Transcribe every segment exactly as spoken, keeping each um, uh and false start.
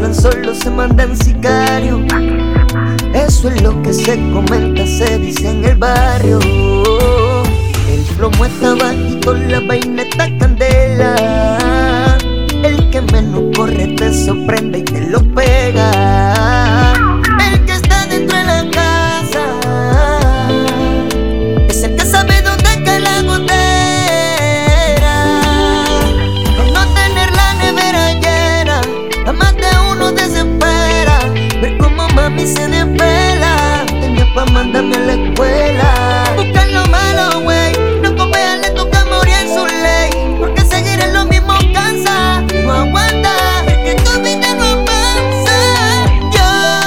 tan solo se mandan sicarios. Eso es lo que se comenta, se dice en el barrio. El plomo está bajito, la vaina está candela. El que menos corre te sorprende y te lo pega. El que está dentro de la casa es el que sabe dónde cae la gotera. Con no tener la nevera llena, a más de uno desespera. Ver cómo mami se desvela, tenía pa' mandarme a la escuela. Buscar lo malo, güey, no comer, le toca morir en su ley. Porque seguir en lo mismo cansa, no aguanta, es que tu vida no avanza. Yo,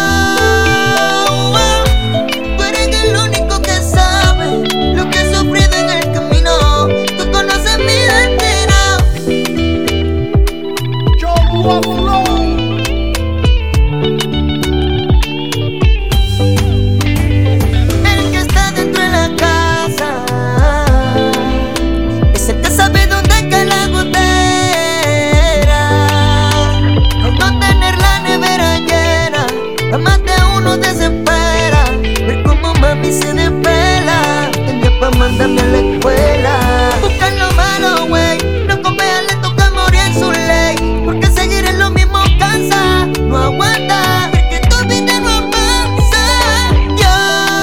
oh, tú eres el único que sabe lo que he sufrido en el camino. Tú conoces mi destino. Yo Flow. El que está dentro de la casa es el que sabe dónde cae la gotera. Al no tener la nevera llena, a más de uno desespera. Ver cómo mami se desvela, tenía pa' mandarme a la escuela. Buscar lo malo, güey, no comer, le toca morir en su ley. Porque seguir en lo mismo cansa, no aguanta, porque tu vida no avanza. Yo,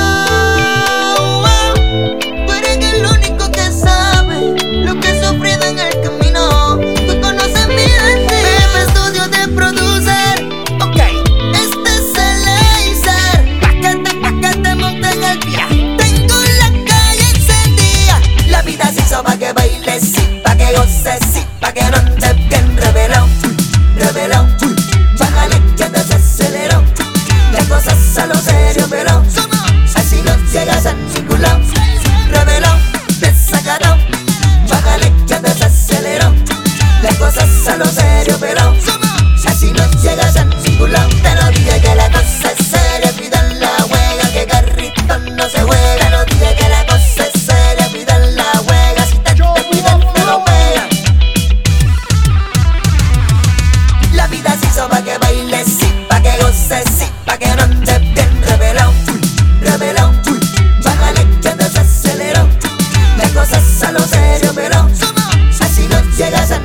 oh, tú eres el único que sabe lo que he sufrido en el camino. Tú conoces mi destino. Bebe Estudio de producer. Ok, este es el laser. Pa' que te, pa' que te monten el pie. Tengo la calle encendida. La vida se hizo pa' que bailes, sí, pa' que goces, sí, pa' que no andes bien revelado, revelado. Bájale que te aceleró. Las cosas a lo serio, pero así no llegas a ningún lado. Revelado, desacatado. Bájale que te aceleró. Las cosas a lo serio, pero así no llegas a ningún lado. Te lo dije que la cosa es seria, cuidan la huega, que carrito no se juega. Te lo dije que la cosa es seria, cuidan la huega, si te, te cuidan te lo pega. La vida se hizo pa' que bailes, sí, pa' que goces, sí, pa' que no andes bien revelado, revelado. Bájale que te aceleró. Las cosas a lo serio, pero así no llegas a